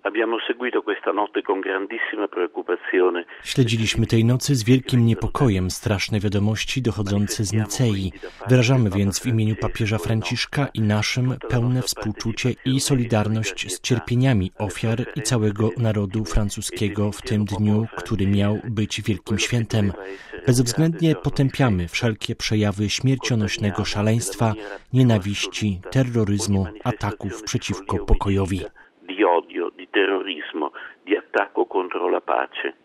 Śledziliśmy tej nocy z wielkim niepokojem straszne wiadomości dochodzące z Nicei. Wyrażamy więc w imieniu papieża Franciszka i naszym pełne współczucie i solidarność z cierpieniami ofiar i całego narodu francuskiego w tym dniu, który miał być wielkim świętem. Bezwzględnie potępiamy wszelkie przejawy śmiercionośnego szaleństwa, nienawiści, terroryzmu, ataków przeciwko pokojowi.